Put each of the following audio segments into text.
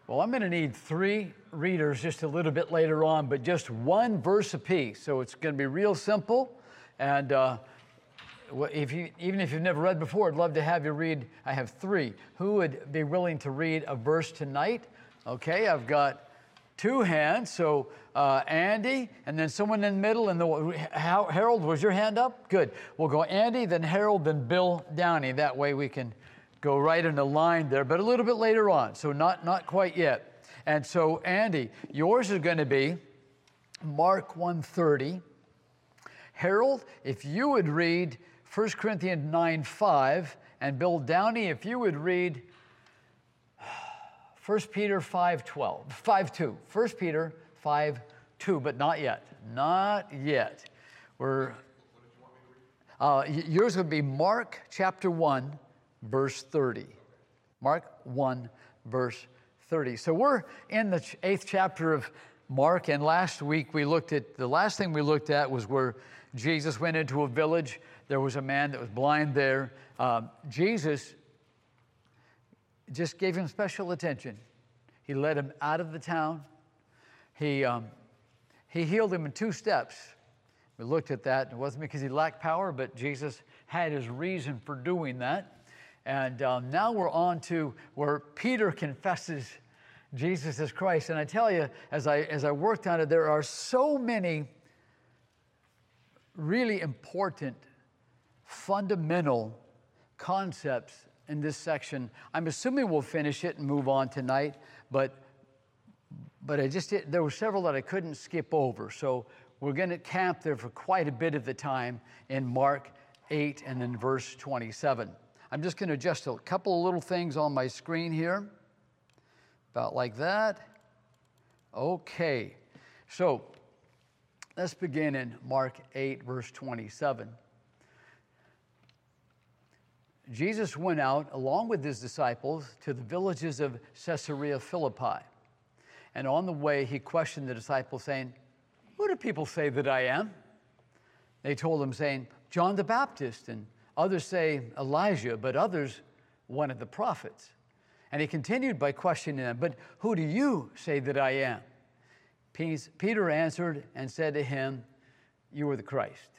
Well, I'm going to need 3 readers just a little bit later on, but just 1 verse apiece. So it's going to be real simple. And even if you've never read before, I'd love to have you read. I have 3. Who would be willing to read a verse tonight? Okay, I've got 2 hands. So Andy, and then someone in the middle. And Harold, was your hand up? Good. We'll go Andy, then Harold, then Bill Downey. That way we can go right in a line there, but a little bit later on, so not quite yet. And so, Andy, yours is going to be Mark 1:30. Harold, if you would read 1 Corinthians 9:5, and Bill Downey, if you would read 1 Peter 5:2. 1 Peter 5:2, but not yet. Not yet. Yours would be Mark chapter 1, verse 30. Mark 1, verse 30. So we're in the 8th chapter of Mark, and last week the last thing we looked at was where Jesus went into a village. There was a man that was blind there. Jesus just gave him special attention. He led him out of the town. He healed him in 2 steps. We looked at that. It wasn't because he lacked power, but Jesus had his reason for doing that. And now we're on to where Peter confesses Jesus as Christ. And I tell you, as I worked on it, there are so many really important, fundamental concepts in this section. I'm assuming we'll finish it and move on tonight, but there were several that I couldn't skip over. So we're going to camp there for quite a bit of the time in Mark 8 and then verse 27. I'm just going to adjust a couple of little things on my screen here, about like that. Okay, so let's begin in Mark 8, verse 27. Jesus went out along with his disciples to the villages of Caesarea Philippi. And on the way, he questioned the disciples, saying, "Who do people say that I am?" They told him, saying, "John the Baptist, and others say Elijah, but others one of the prophets." And he continued by questioning them, "But who do you say that I am?" Peter answered and said to him, "You are the Christ."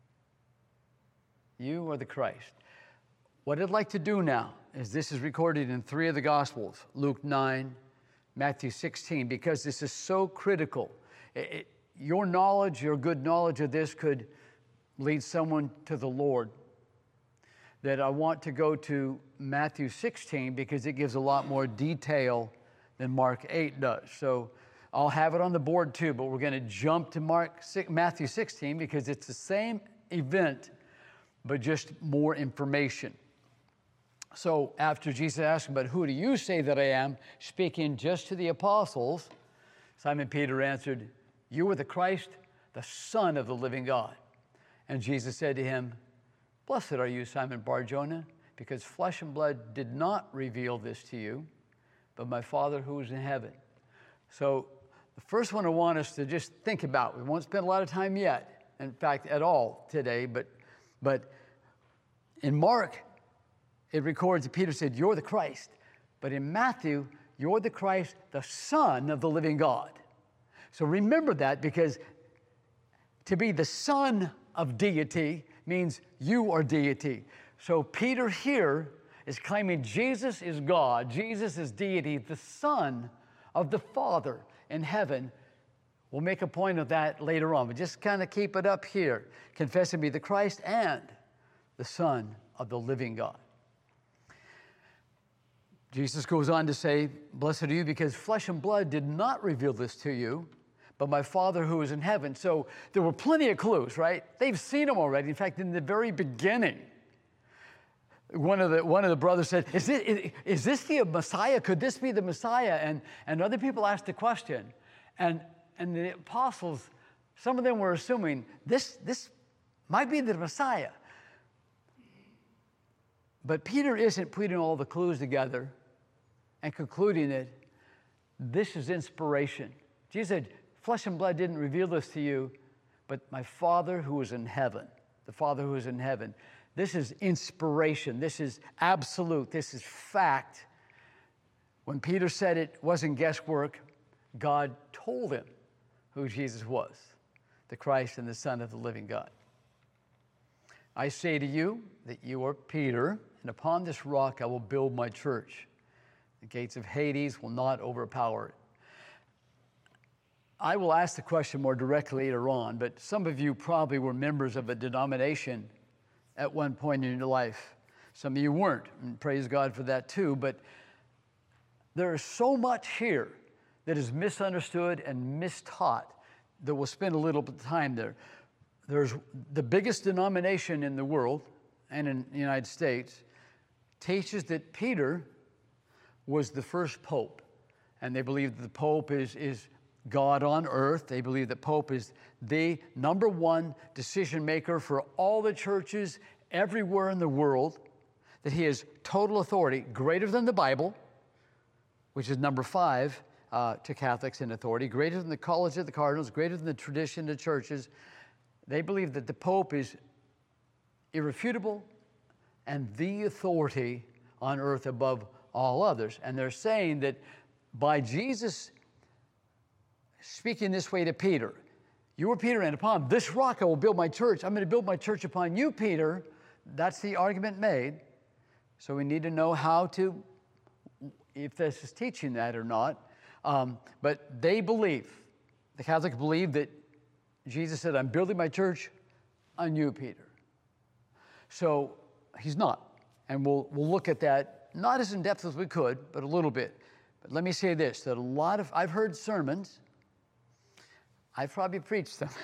You are the Christ. What I'd like to do now is, this is recorded in 3 of the Gospels, Luke 9, Matthew 16, because this is so critical. Your knowledge, your good knowledge of this could lead someone to the Lord. That I want to go to Matthew 16 because it gives a lot more detail than Mark 8 does. So I'll have it on the board too, but we're going to jump to Matthew 16 because it's the same event, but just more information. So after Jesus asked him, "But who do you say that I am?" speaking just to the apostles, Simon Peter answered, "You are the Christ, the Son of the living God." And Jesus said to him, "Blessed are you, Simon Bar-Jonah, because flesh and blood did not reveal this to you, but my Father who is in heaven." So the first one I want us to just think about, we won't spend a lot of time yet, in fact, at all today, but in Mark, it records that Peter said, "You're the Christ." But in Matthew, "You're the Christ, the Son of the living God." So remember that, because to be the son of deity means you are deity. So Peter here is claiming Jesus is God, Jesus is deity, the Son of the Father in heaven. We'll make a point of that later on, but just kind of keep it up here. Confess to be the Christ and the Son of the living God. Jesus goes on to say, "Blessed are you, because flesh and blood did not reveal this to you, but my Father who is in heaven." So there were plenty of clues, right? They've seen him already. In fact, in the very beginning, one of the brothers said, is this the Messiah? Could this be the Messiah? And other people asked the question. And the apostles, some of them were assuming this might be the Messiah. But Peter isn't putting all the clues together and concluding it. This is inspiration. Jesus said, "Flesh and blood didn't reveal this to you, but my Father who is in heaven." The Father who is in heaven. This is inspiration. This is absolute. This is fact. When Peter said it wasn't guesswork, God told him who Jesus was, the Christ and the Son of the living God. I say to you that you are Peter, and upon this rock I will build my church. The gates of Hades will not overpower it. I will ask the question more directly later on, but some of you probably were members of a denomination at one point in your life. Some of you weren't, and praise God for that too, but there is so much here that is misunderstood and mistaught that we'll spend a little bit of time there. There's the biggest denomination in the world and in the United States teaches that Peter was the first pope, and they believe that the pope is God on earth. They believe that Pope is the number one decision maker for all the churches everywhere in the world, that he has total authority, greater than the Bible, which is number 5 to Catholics in authority, greater than the College of the Cardinals, greater than the tradition of churches. They believe that the Pope is irrefutable and the authority on earth above all others. And they're saying that by Jesus speaking this way to Peter, you are Peter, and upon this rock I will build my church. I'm going to build my church upon you, Peter. That's the argument made. So we need to know how to, if this is teaching that or not. But they believe, the Catholics believe that Jesus said, I'm building my church on you, Peter. So he's not. And we'll look at that, not as in depth as we could, but a little bit. But let me say this, that I've heard sermons, I've probably preached them,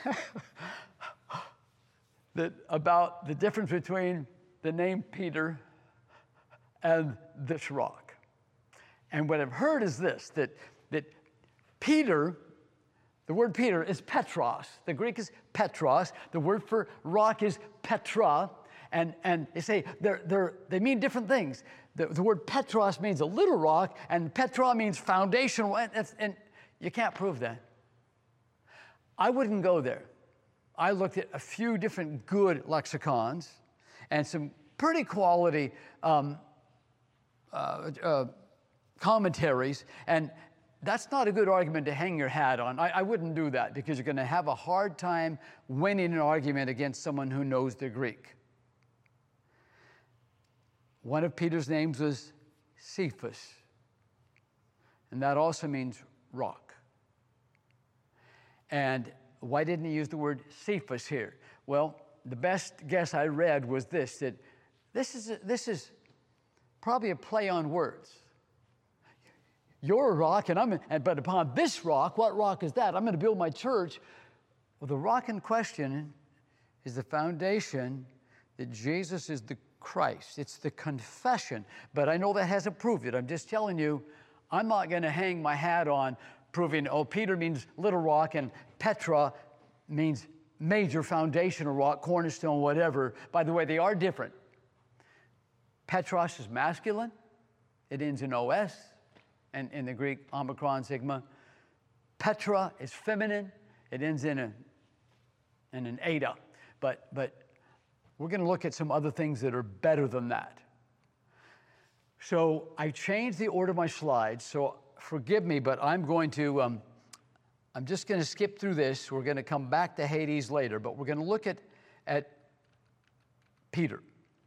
that about the difference between the name Peter and this rock. And what I've heard is this, that Peter, the word Peter is Petros. The Greek is Petros. The word for rock is Petra. And they say they mean different things. The word Petros means a little rock, and Petra means foundational, and you can't prove that. I wouldn't go there. I looked at a few different good lexicons and some pretty quality commentaries, and that's not a good argument to hang your hat on. I wouldn't do that, because you're going to have a hard time winning an argument against someone who knows the Greek. One of Peter's names was Cephas, and that also means rock. And why didn't he use the word Cephas here? Well, the best guess I read was this, that this is probably a play on words. You're a rock, but upon this rock, what rock is that? I'm going to build my church. Well, the rock in question is the foundation that Jesus is the Christ. It's the confession, but I know that hasn't proved it. I'm just telling you, I'm not going to hang my hat on proving, Peter means little rock and Petra means major foundational rock, cornerstone, whatever. By the way, they are different. Petros is masculine. It ends in OS, and in the Greek, Omicron, Sigma. Petra is feminine. It ends in an eta. But we're going to look at some other things that are better than that. So I changed the order of my slides, so forgive me, but I'm just going to skip through this. We're going to come back to Hades later, but we're going to look at Peter.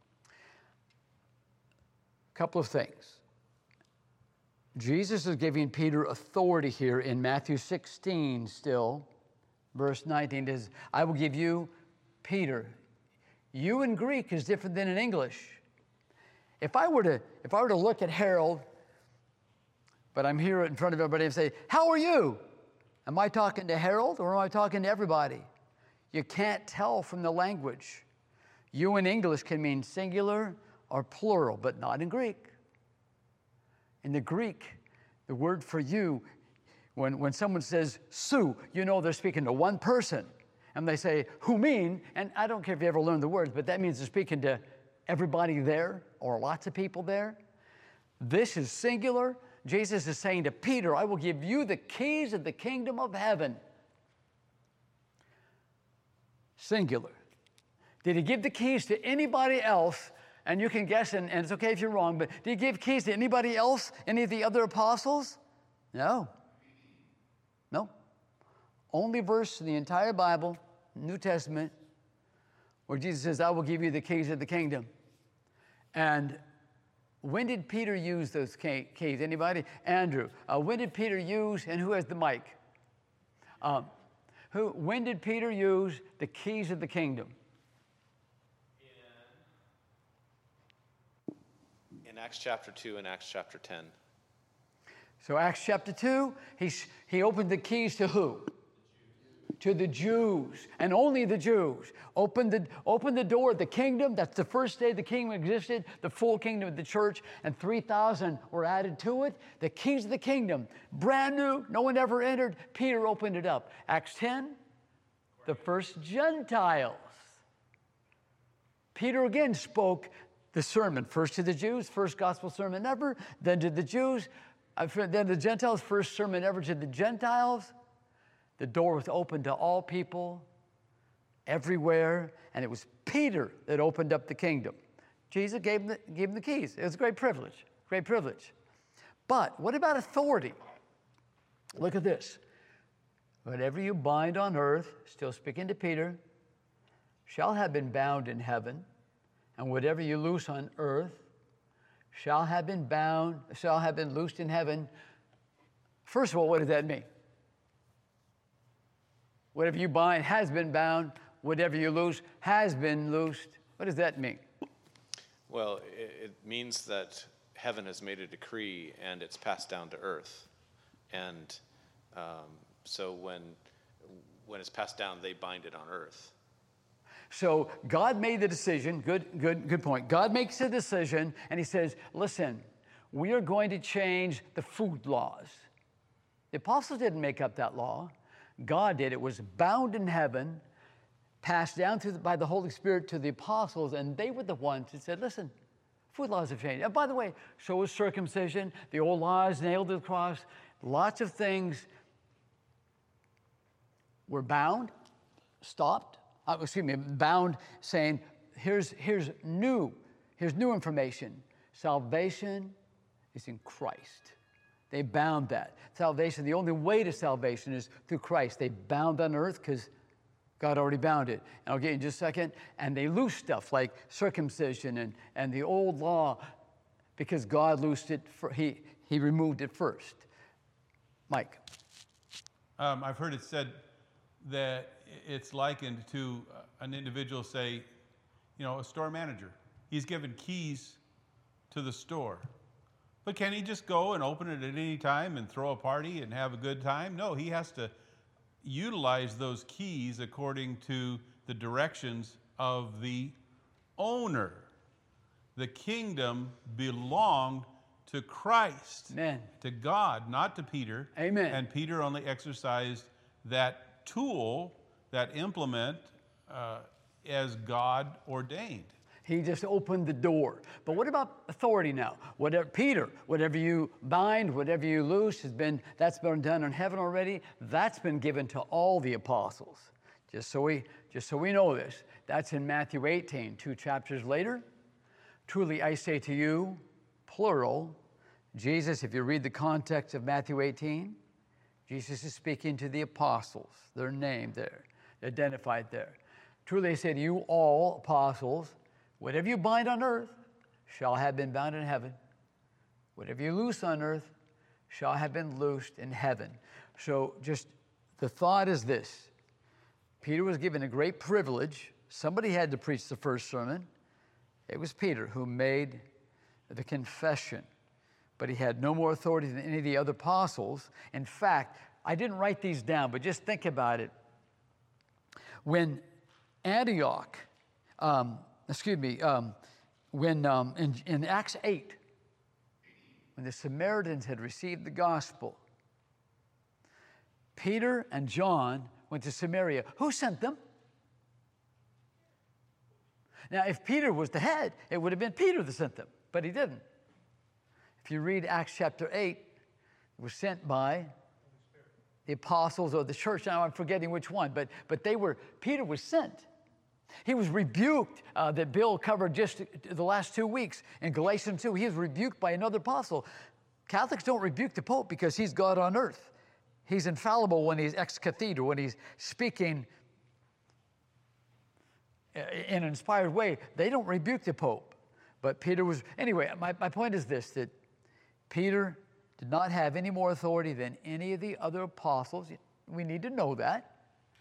A couple of things. Jesus is giving Peter authority here in Matthew 16 still, verse 19. It is, I will give you, Peter. You in Greek is different than in English. If I were to look at Harold, but I'm here in front of everybody and say, how are you? Am I talking to Harold or am I talking to everybody? You can't tell from the language. You in English can mean singular or plural, but not in Greek. In the Greek, the word for you, when someone says Sue, you know they're speaking to one person. And they say, who mean? And I don't care if you ever learned the words, but that means they're speaking to everybody there or lots of people there. This is singular. Jesus is saying to Peter, I will give you the keys of the kingdom of heaven. Singular. Did he give the keys to anybody else And you can guess, and it's okay if you're wrong, but did he give keys to anybody else? Any of the other apostles? No. No. Only verse in the entire Bible, New Testament, where Jesus says, I will give you the keys of the kingdom. And when did Peter use those keys? Anybody? Andrew. When did Peter use, and who has the mic? When did Peter use the keys of the kingdom? In Acts chapter 2 and Acts chapter 10. So Acts chapter 2, he opened the keys to who? To the Jews, and only the Jews. Opened the door of the kingdom. That's the first day the kingdom existed, the full kingdom of the church, and 3,000 were added to it. The keys of the kingdom, brand new, no one ever entered. Peter opened it up. Acts 10, the first Gentiles. Peter again spoke the sermon, first to the Jews, first gospel sermon ever, then to the Jews, then the Gentiles, first sermon ever to the Gentiles. The door was open to all people, everywhere, and it was Peter that opened up the kingdom. Jesus gave him the keys. It was a great privilege, great privilege. But what about authority? Look at this. Whatever you bind on earth, still speaking to Peter, shall have been bound in heaven, and whatever you loose on earth shall have been loosed in heaven. First of all, what does that mean? Whatever you bind has been bound. Whatever you loose has been loosed. What does that mean? Well, it means that heaven has made a decree and it's passed down to earth. And so when it's passed down, they bind it on earth. So God made the decision. Good point. God makes a decision, and he says, listen, we are going to change the food laws. The apostles didn't make up that law. God did. It was bound in heaven, passed down by the Holy Spirit to the apostles, and they were the ones that said, listen, food laws have changed. And by the way, so was circumcision, the old laws nailed to the cross. Lots of things were bound, stopped. Bound, saying, here's new information. Salvation is in Christ. They bound that. Salvation, the only way to salvation is through Christ. They bound on earth because God already bound it. And I'll get you in just a second. And they loosed stuff like circumcision and the old law because God loosed it. He removed it first. Mike. I've heard it said that it's likened to an individual, say, a store manager. He's given keys to the store. But can he just go and open it at any time and throw a party and have a good time? No, he has to utilize those keys according to the directions of the owner. The kingdom belonged to Christ. Amen. To God, not to Peter. Amen. And Peter only exercised that tool, that implement, as God ordained. He just opened the door. But what about authority now? Whatever you bind, whatever you loose, that's been done in heaven already. That's been given to all the apostles. Just so we know this. That's in Matthew 18, 2 chapters later. Truly I say to you, plural, Jesus, if you read the context of Matthew 18, Jesus is speaking to the apostles. They're named there, identified there. Truly I say to you, all apostles, whatever you bind on earth shall have been bound in heaven. Whatever you loose on earth shall have been loosed in heaven. So just the thought is this. Peter was given a great privilege. Somebody had to preach the first sermon. It was Peter who made the confession. But he had no more authority than any of the other apostles. In fact, I didn't write these down, but just think about it. When Antioch, in Acts 8, when the Samaritans had received the gospel, Peter and John went to Samaria. Who sent them? Now, if Peter was the head, it would have been Peter that sent them, but he didn't. If you read Acts chapter 8, it was sent by the apostles or the church. Now I'm forgetting which one, but Peter was sent. He was rebuked, that Bill covered just the last 2 weeks in Galatians 2. He was rebuked by another apostle. Catholics don't rebuke the Pope because he's God on earth. He's infallible when he's ex cathedra, when he's speaking in an inspired way. They don't rebuke the Pope. But Peter was, anyway, my point is this, that Peter did not have any more authority than any of the other apostles. We need to know that.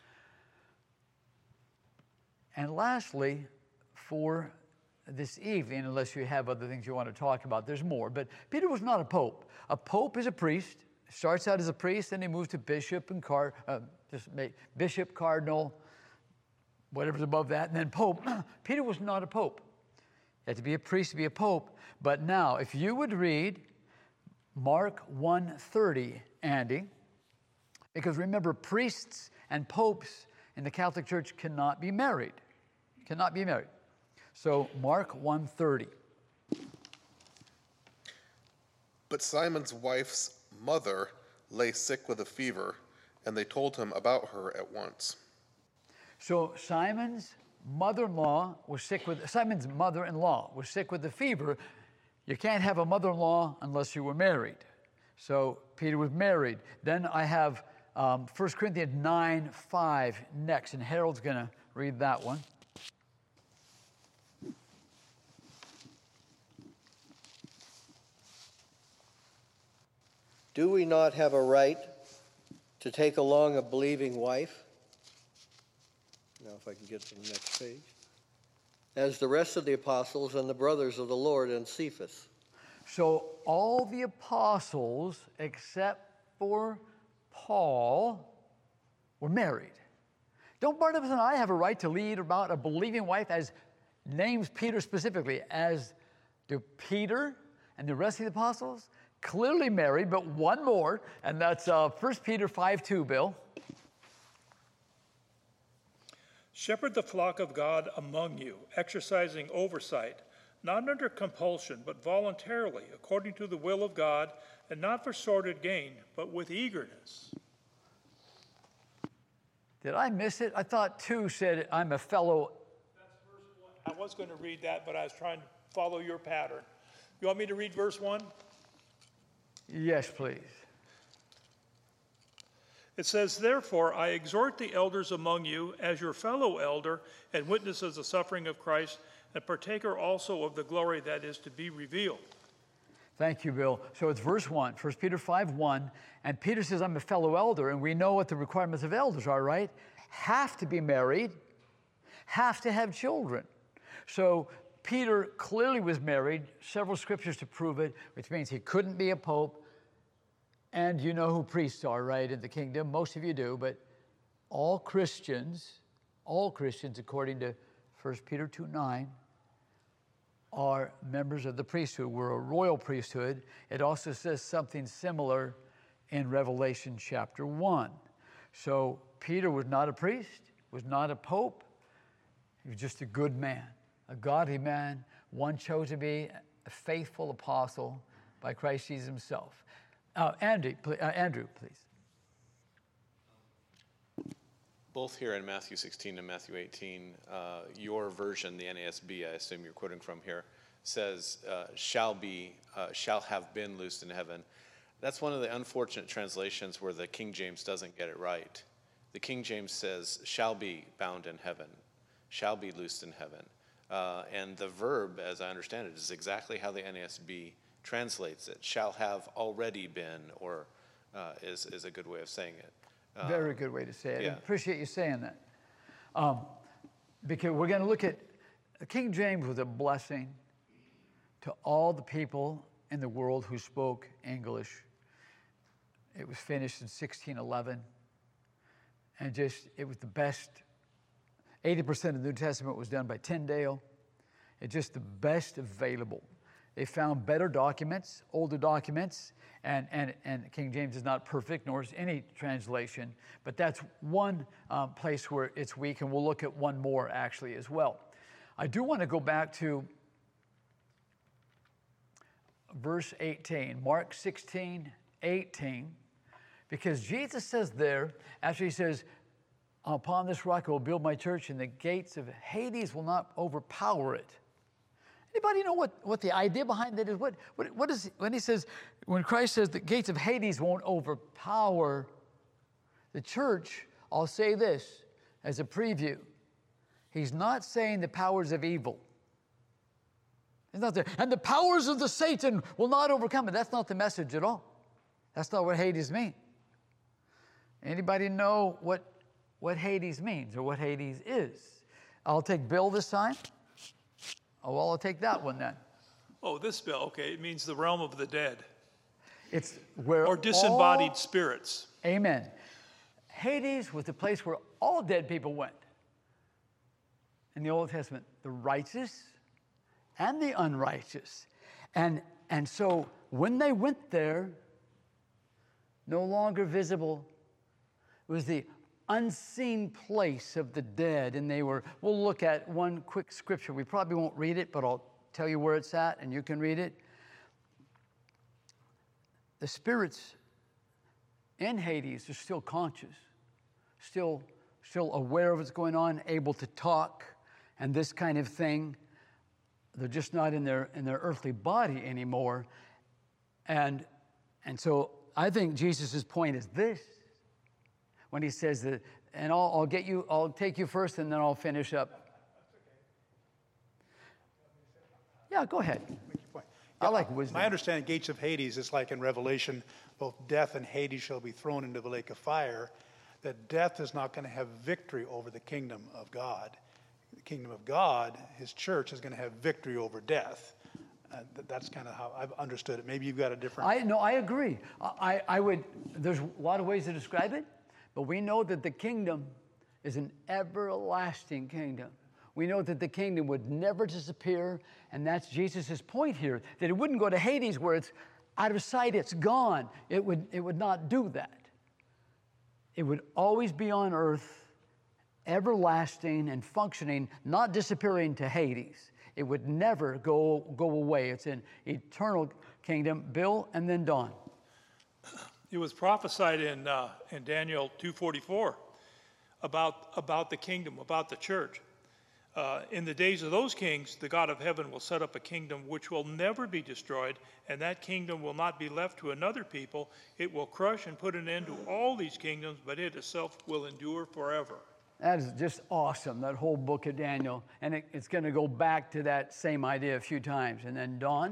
And lastly, for this evening, unless you have other things you want to talk about, there's more, but Peter was not a pope. A pope is a priest, starts out as a priest, then he moves to bishop and bishop, cardinal, whatever's above that, and then pope. Peter was not a pope. You had to be a priest to be a pope. But now, if you would read Mark 1:30, Andy, because remember, priests and popes in the Catholic Church cannot be married. Cannot be married. So Mark 1:30. But Simon's wife's mother lay sick with a fever, and they told him about her at once. So Simon's mother-in-law was sick with, Simon's mother-in-law was sick with the fever. You can't have a mother-in-law unless you were married. So Peter was married. Then I have 1 Corinthians 9:5 next, and Harold's going to read that one. Do we not have a right to take along a believing wife? Now, if I can get to the next page. As the rest of the apostles and the brothers of the Lord and Cephas. So all the apostles, except for Paul, were married. Don't Barnabas and I have a right to lead about a believing wife, as names Peter specifically, as do Peter and the rest of the apostles? Clearly married, but one more, and that's 1 Peter 5:2, Bill. Shepherd the flock of God among you, exercising oversight, not under compulsion, but voluntarily, according to the will of God, and not for sordid gain, but with eagerness. Did I miss it? I thought 2 said, I'm a fellow. That's verse 1. I was going to read that, but I was trying to follow your pattern. You want me to read verse 1? Yes, please. It says, therefore, I exhort the elders among you as your fellow elder and witness of the suffering of Christ, and partaker also of the glory that is to be revealed. Thank you, Bill. So it's verse 1, 1 Peter 5:1, and Peter says, I'm a fellow elder, and we know what the requirements of elders are, right? Have to be married, have to have children. So Peter clearly was married, several scriptures to prove it, which means he couldn't be a pope. And you know who priests are, right, in the kingdom? Most of you do, but all Christians, according to 1 Peter 2:9, are members of the priesthood. We're a royal priesthood. It also says something similar in Revelation chapter 1. So Peter was not a priest, was not a pope. He was just a good man, a godly man, one chosen to be a faithful apostle by Christ Jesus himself. Andrew, please. Both here in Matthew 16 and Matthew 18, your version, the NASB, I assume you're quoting from here, says, shall have been loosed in heaven. That's one of the unfortunate translations where the King James doesn't get it right. The King James says, shall be bound in heaven, shall be loosed in heaven. And the verb, as I understand it, is exactly how the NASB translates it. Shall have already been, or is a good way of saying it. Very good way to say it. Yeah. I appreciate you saying that. Because we're going to look at, King James was a blessing to all the people in the world who spoke English. It was finished in 1611. And it was the best. 80% of the New Testament was done by Tyndale. It's just the best available. They found better documents, older documents, and King James is not perfect, nor is any translation, but that's one place where it's weak, and we'll look at one more actually as well. I do want to go back to verse 18, Mark 16:18, because Jesus says there, after he says, upon this rock I will build my church, and the gates of Hades will not overpower it. Anybody know what the idea behind that is? What is, when Christ says the gates of Hades won't overpower the church, I'll say this as a preview. He's not saying the powers of evil. It's not there. And the powers of the Satan will not overcome it. That's not the message at all. That's not what Hades means. Anybody know what Hades means or what Hades is? I'll take Bill this time. Oh, well, I'll take that one then. Oh, this bill, okay, it means the realm of the dead. It's where Or disembodied spirits. Amen. Hades was the place where all dead people went. In the Old Testament, the righteous and the unrighteous. And so when they went there, no longer visible, it was the unseen place of the dead. And we'll look at one quick scripture. We probably won't read it, but I'll tell you where it's at and you can read it. The spirits in Hades are still conscious, still aware of what's going on, able to talk and this kind of thing. They're just not in their earthly body anymore. And so I think Jesus' point is this, when he says that, and I'll take you first and then I'll finish up. Yeah, go ahead. I like wisdom. My understanding, gates of Hades is like in Revelation, both death and Hades shall be thrown into the lake of fire, that death is not going to have victory over the kingdom of God. The kingdom of God, his church, is going to have victory over death. That's kind of how I've understood it. Maybe you've got a different... I agree. I would, there's a lot of ways to describe it, but we know that the kingdom is an everlasting kingdom. We know that the kingdom would never disappear, and that's Jesus' point here, that it wouldn't go to Hades where it's out of sight, it's gone. It would not do that. It would always be on earth, everlasting and functioning, not disappearing to Hades. It would never go away. It's an eternal kingdom. Bill, and then Don. It was prophesied in Daniel 2:44 about the kingdom, about the church. In the days of those kings, the God of heaven will set up a kingdom which will never be destroyed, and that kingdom will not be left to another people. It will crush and put an end to all these kingdoms, but it itself will endure forever. That is just awesome, that whole book of Daniel. And it's going to go back to that same idea a few times. And then Don?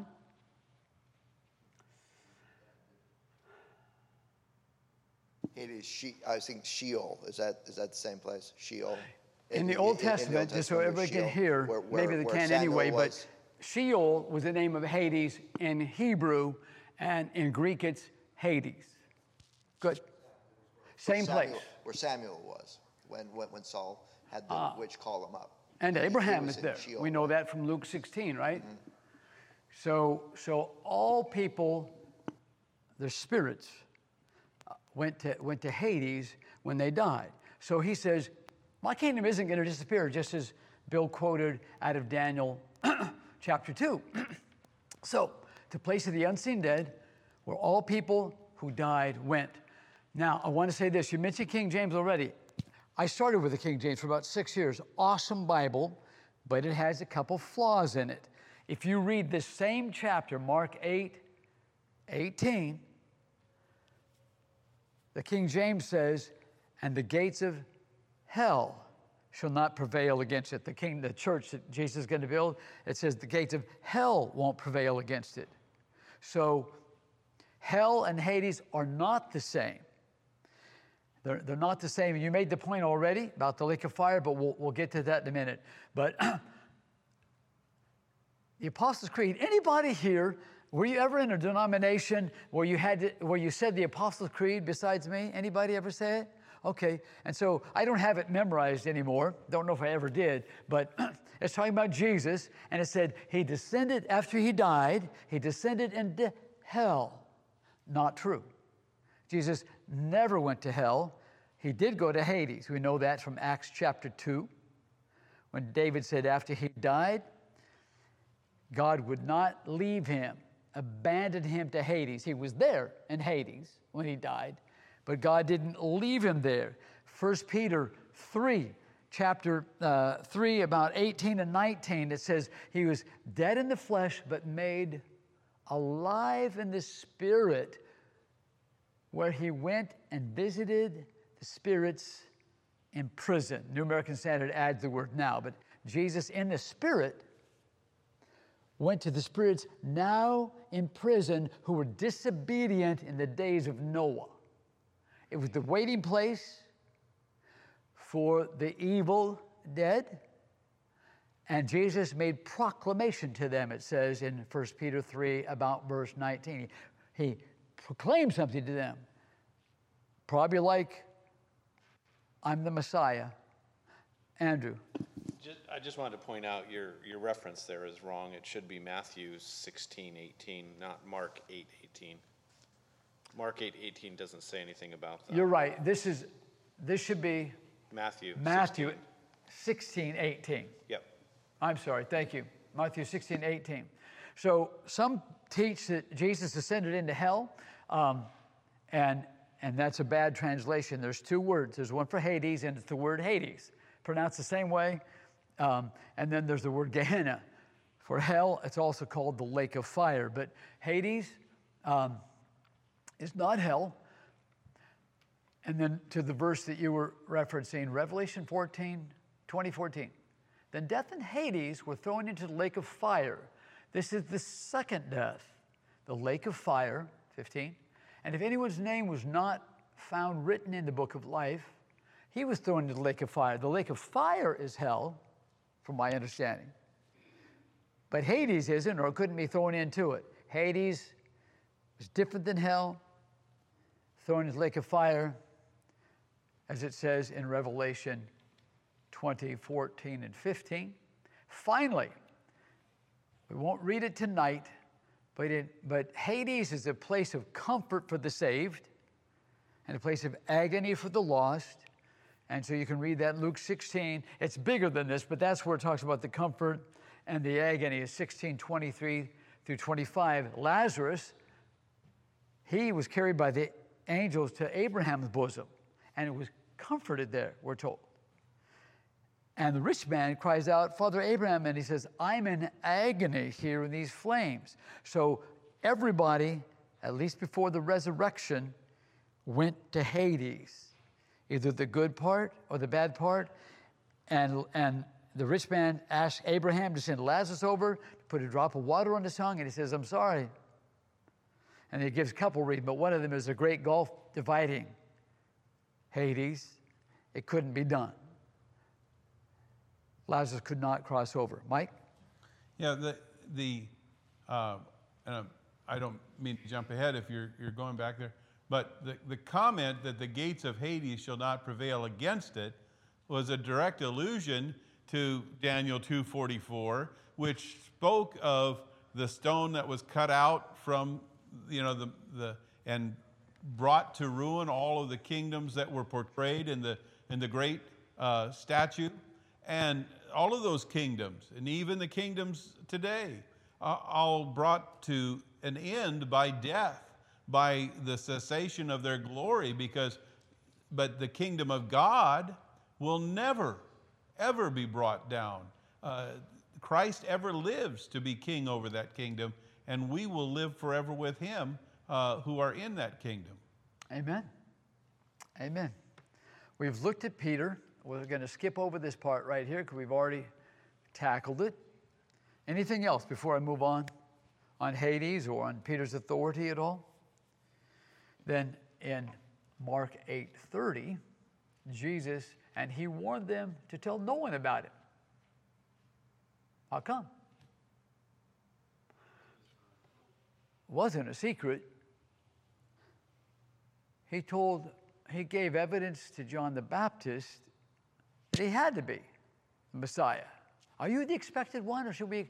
It is I think Sheol. Is that the same place? Sheol. In the Old Testament, just so everybody can hear, maybe they can't anyway, but Sheol was the name of Hades in Hebrew, and in Greek it's Hades. Good. Same place. Where Samuel was when Saul had the witch call him up. And Abraham is there. Sheol. We know that from Luke 16, right? Mm-hmm. So all people, their spirits, went to Hades when they died. So he says, my kingdom isn't going to disappear, just as Bill quoted out of Daniel chapter 2. So, the place of the unseen dead, where all people who died went. Now, I want to say this. You mentioned King James already. I started with the King James for about 6 years. Awesome Bible, but it has a couple flaws in it. If you read this same chapter, Mark 8:18, the King James says, and the gates of hell shall not prevail against it. The church that Jesus is going to build, it says the gates of hell won't prevail against it. So hell and Hades are not the same. They're not the same. You made the point already about the lake of fire, but we'll get to that in a minute. But the Apostles' Creed, anybody here, were you ever in a denomination where you said the Apostles' Creed besides me? Anybody ever say it? Okay, and so I don't have it memorized anymore. Don't know if I ever did, but it's talking about Jesus, and it said he descended, after he died, he descended into hell. Not true. Jesus never went to hell. He did go to Hades. We know that from Acts chapter 2, when David said after he died, God would not leave him, abandon him to Hades. He was there in Hades when he died, but God didn't leave him there. 1 Peter 3, chapter 3, about 18 and 19, it says he was dead in the flesh, but made alive in the spirit, where he went and visited the spirits in prison. New American Standard adds the word now, but Jesus in the spirit went to the spirits now in prison who were disobedient in the days of Noah. It was the waiting place for the evil dead, and Jesus made proclamation to them, it says in 1 Peter 3, about verse 19. He proclaimed something to them, probably like, I'm the Messiah. Andrew. I just wanted to point out your reference there is wrong. It should be Matthew 16:18, not Mark 8:18. Mark 8:18 doesn't say anything about that. You're right. This should be Matthew 16:18. Yep. I'm sorry. Thank you. Matthew 16:18. So some teach that Jesus ascended into hell, and that's a bad translation. There's two words. There's one for Hades, and it's the word Hades, pronounced the same way. And then there's the word Gehenna. For hell, it's also called the lake of fire. But Hades is not hell. And then to the verse that you were referencing, Revelation 20:14. Then death and Hades were thrown into the lake of fire. This is the second death, the lake of fire, 15. And if anyone's name was not found written in the book of life, he was thrown into the lake of fire. The lake of fire is hell, from my understanding. But Hades isn't, or couldn't be thrown into it. Hades is different than hell, thrown into the lake of fire, as it says in Revelation 20:14 and 15. Finally, we won't read it tonight, but Hades is a place of comfort for the saved and a place of agony for the lost. And so you can read that in Luke 16. It's bigger than this, but that's where it talks about the comfort and the agony, is 16:23 through 25. Lazarus, he was carried by the angels to Abraham's bosom, and it was comforted there, we're told. And the rich man cries out, Father Abraham, and he says, I'm in agony here in these flames. So everybody, at least before the resurrection, went to Hades, either the good part or the bad part. And the rich man asked Abraham to send Lazarus over, to put a drop of water on his tongue, and he says, I'm sorry. And he gives a couple reasons, but one of them is a great gulf dividing Hades. It couldn't be done. Lazarus could not cross over. Mike? Yeah, and I don't mean to jump ahead if you're going back there, but the comment that the gates of Hades shall not prevail against it was a direct allusion to Daniel 2:44, which spoke of the stone that was cut out from, and brought to ruin all of the kingdoms that were portrayed in the great statue. And all of those kingdoms, and even the kingdoms today, all brought to an end by death, by the cessation of their glory, but the kingdom of God will never, ever be brought down. Christ ever lives to be king over that kingdom, and we will live forever with him who are in that kingdom. Amen. Amen. We've looked at Peter. We're going to skip over this part right here because we've already tackled it. Anything else before I move on Hades or on Peter's authority at all? Then in Mark 8:30, Jesus, and he warned them to tell no one about it. How come? It wasn't a secret. He gave evidence to John the Baptist that he had to be the Messiah. Are you the expected one, or should we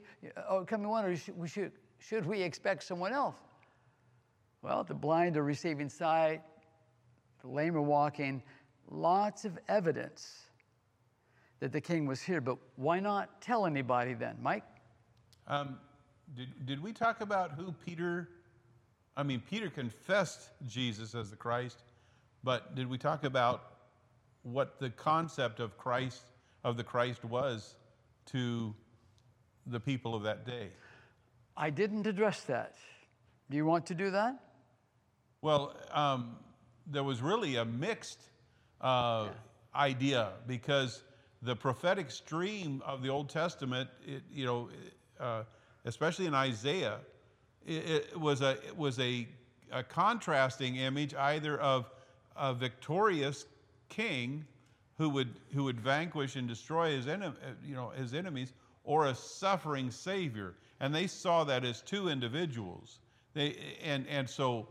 expect someone else? Well, the blind are receiving sight, the lame are walking. Lots of evidence that the king was here, but why not tell anybody then, Mike? Did we talk about who Peter? Peter confessed Jesus as the Christ, but did we talk about what the concept of the Christ was to the people of that day. I didn't address that. Do you want to do that? Well, there was really a mixed idea, because the prophetic stream of the Old Testament, especially in Isaiah, it was a contrasting image, either of a victorious king who would vanquish and destroy his enemies, or a suffering Savior, and they saw that as two individuals. So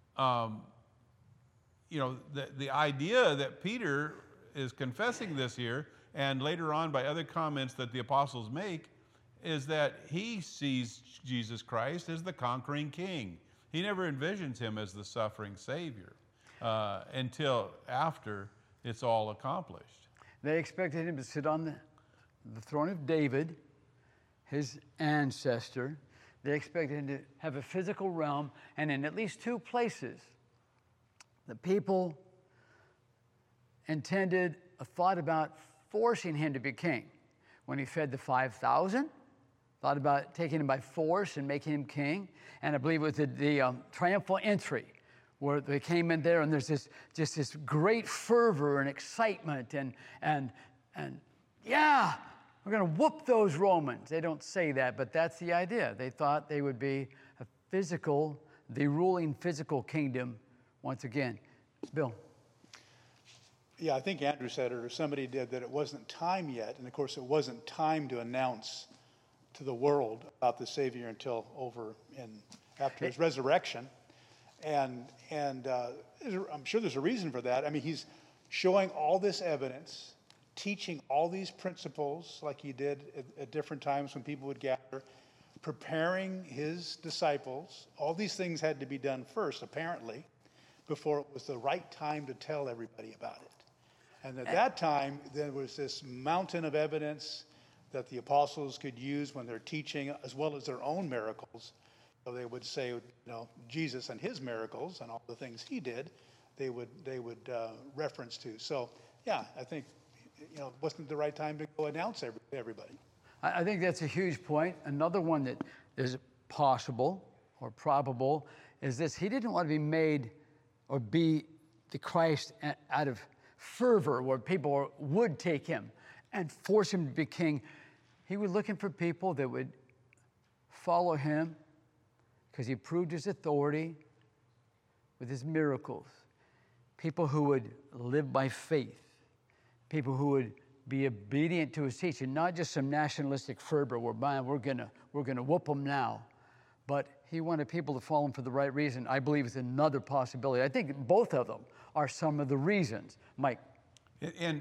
the idea that Peter is confessing this here, and later on by other comments that the apostles make, is that he sees Jesus Christ as the conquering king. He never envisions him as the suffering Savior until after it's all accomplished. They expected him to sit on the throne of David, his ancestor. They expected him to have a physical realm, and in at least two places, the people thought about forcing him to be king. When he fed the 5,000, thought about taking him by force and making him king. And I believe it was the triumphal entry, where they came in there, and there's this great fervor and excitement, and yeah, we're going to whoop those Romans. They don't say that, but that's the idea. They thought they would be the ruling physical kingdom once again. Bill. Yeah, I think Andrew said it, or somebody did, that it wasn't time yet. And of course, it wasn't time to announce to the world about the Savior until after his resurrection. And I'm sure there's a reason for that. I mean, he's showing all this evidence, teaching all these principles like he did at different times when people would gather, preparing his disciples. All these things had to be done first, apparently, before it was the right time to tell everybody about it. And at that time, there was this mountain of evidence that the apostles could use when they're teaching, as well as their own miracles. So they would say, Jesus and his miracles and all the things he did, they would reference to. So, yeah, I think, it wasn't the right time to go announce everybody. I think that's a huge point. Another one that is possible or probable is this: he didn't want to be made or be the Christ out of fervor, where people would take him and force him to be king. He was looking for people that would follow him because he proved his authority with his miracles. People who would live by faith. People who would be obedient to his teaching, not just some nationalistic fervor where, man, we're gonna whoop them now. But he wanted people to follow him for the right reason. I believe it's another possibility. I think both of them are some of the reasons. Mike. And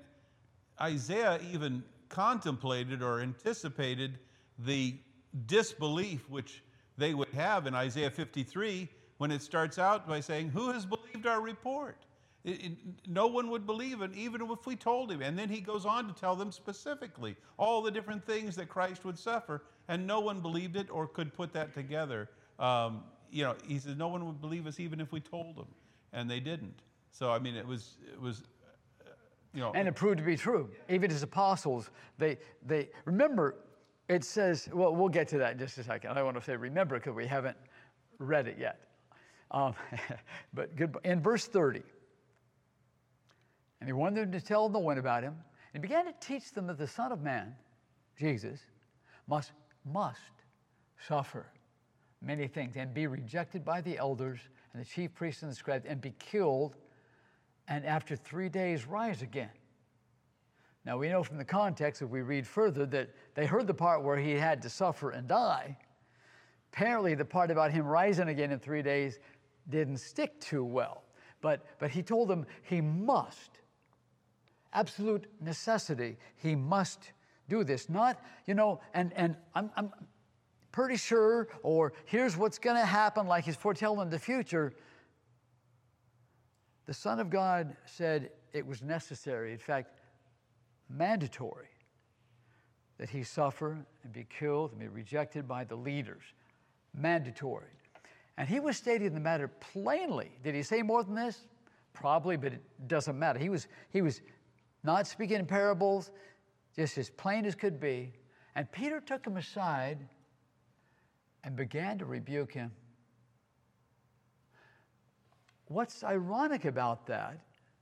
Isaiah even contemplated or anticipated the disbelief which they would have in Isaiah 53 when it starts out by saying, "Who has believed our report?" No one would believe it, even if we told him. And then he goes on to tell them specifically all the different things that Christ would suffer, and no one believed it or could put that together. He says no one would believe us even if we told them, and they didn't. So I mean, it was. And it proved to be true. Even his apostles, they remember. It says, well, we'll get to that in just a second. I don't want to say remember because we haven't read it yet. But good. In verse 30. And he wanted them to tell no one about him. And began to teach them that the Son of Man, Jesus, must suffer many things and be rejected by the elders and the chief priests and the scribes and be killed, and after 3 days rise again. Now we know from the context, if we read further, that they heard the part where he had to suffer and die. Apparently the part about him rising again in 3 days didn't stick too well. But he told them he must. Absolute necessity, he must do this. Not, and I'm pretty sure, or here's what's going to happen, like he's foretelling the future. The Son of God said it was necessary, in fact, mandatory, that he suffer and be killed and be rejected by the leaders. Mandatory. And he was stating the matter plainly. Did he say more than this? Probably, but it doesn't matter. He was not speaking in parables, just as plain as could be. And Peter took him aside and began to rebuke him. What's ironic about that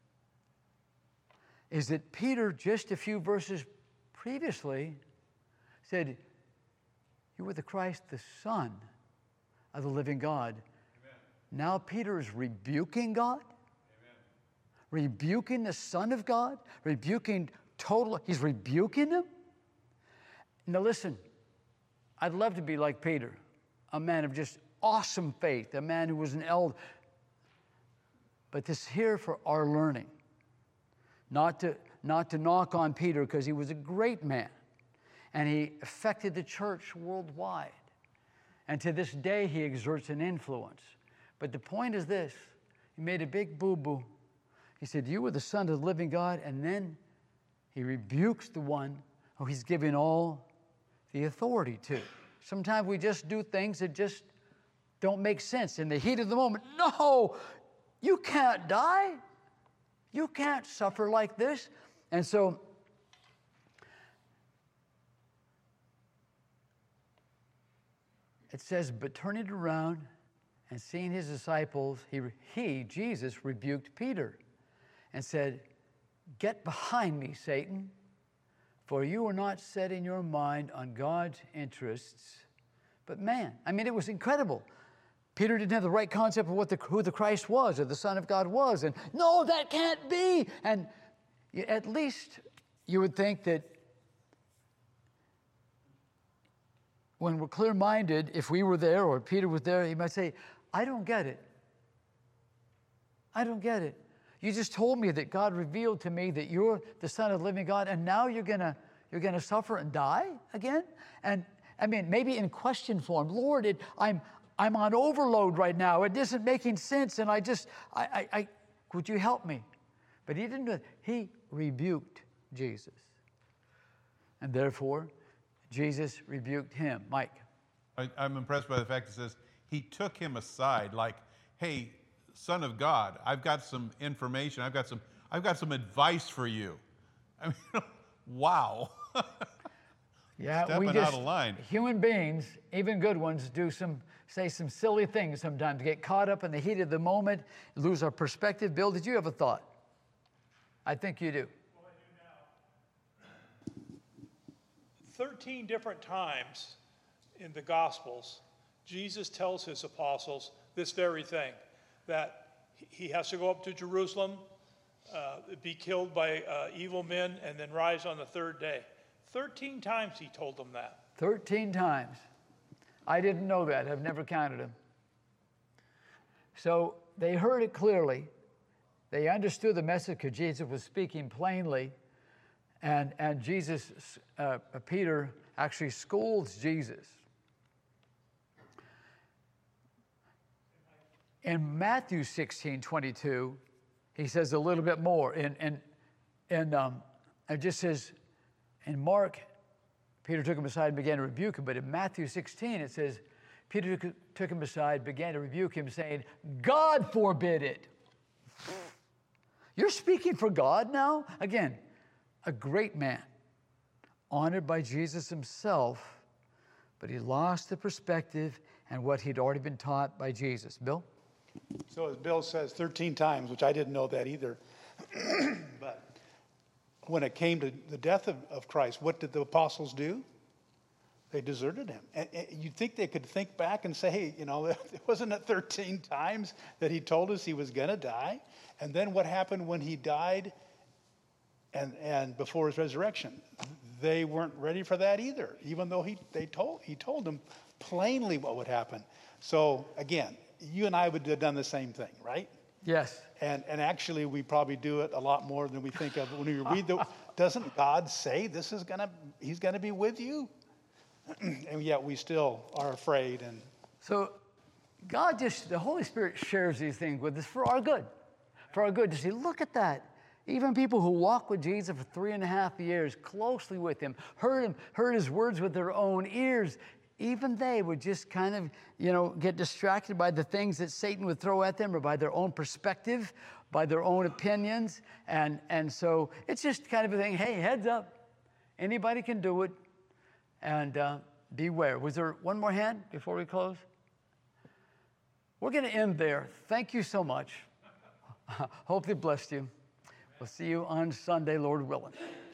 is that Peter, just a few verses previously, said, "You were the Christ, the Son of the living God." Amen. Now Peter is rebuking God, rebuking the Son of God, he's rebuking him. Now listen, I'd love to be like Peter, a man of just awesome faith, a man who was an elder. But this is here for our learning. Not to knock on Peter, because he was a great man, and he affected the church worldwide. And to this day, he exerts an influence. But the point is this: he made a big boo-boo. He said, "You were the Son of the living God," and then he rebukes the one who he's given all the authority to. Sometimes we just do things that just don't make sense. In the heat of the moment, no, you can't die. You can't suffer like this. And so it says, but turning around and seeing his disciples, he, Jesus, rebuked Peter and said, "Get behind me, Satan, for you are not setting your mind on God's interests, but man." I mean, it was incredible. Peter didn't have the right concept of who the Christ was or the Son of God was. And no, that can't be. And at least you would think that when we're clear-minded, if we were there or Peter was there, he might say, "I don't get it. I don't get it. You just told me that God revealed to me that you're the Son of the living God, and now you're gonna suffer and die again?" And I mean, maybe in question form, "Lord, I'm on overload right now. It isn't making sense, and would you help me?" But he didn't do it. He rebuked Jesus. And therefore, Jesus rebuked him. Mike. I'm impressed by the fact it says he took him aside, like, "Hey, Son of God, I've got some information. I've got some advice for you." I mean, wow. Yeah, Stepping out of line. Human beings, even good ones, say some silly things sometimes, get caught up in the heat of the moment, lose our perspective. Bill, did you have a thought? I think you do. Well, I do now. 13 different times in the Gospels, Jesus tells his apostles this very thing, that he has to go up to Jerusalem, be killed by evil men, and then rise on the third day. 13 times he told them that. 13 times. I didn't know that. I've never counted them. So they heard it clearly. They understood the message because Jesus was speaking plainly. And Peter actually scolds Jesus. In Matthew 16:22, he says a little bit more. It just says, in Mark, Peter took him aside and began to rebuke him. But in Matthew 16, it says, Peter took him aside, began to rebuke him, saying, "God forbid it." You're speaking for God now? Again, a great man, honored by Jesus himself, but he lost the perspective and what he'd already been taught by Jesus. Bill? So as Bill says, 13 times, which I didn't know that either. But when it came to the death of Christ, what did the apostles do? They deserted him. And you'd think they could think back and say, "Hey, wasn't it 13 times that he told us he was going to die?" And then what happened when he died and before his resurrection? They weren't ready for that either, even though he told them plainly what would happen. So again, you and I would have done the same thing, right? Yes. And actually, we probably do it a lot more than we think of. When we read doesn't God say he's gonna be with you? And yet we still are afraid. And so God the Holy Spirit shares these things with us for our good. For our good to see, look at that. Even people who walk with Jesus for 3.5 years, closely with him, heard his words with their own ears, even they would just kind of, get distracted by the things that Satan would throw at them or by their own perspective, by their own opinions. And so it's just kind of a thing, hey, heads up. Anybody can do it. And beware. Was there one more hand before we close? We're going to end there. Thank you so much. Hope they blessed you. We'll see you on Sunday, Lord willing.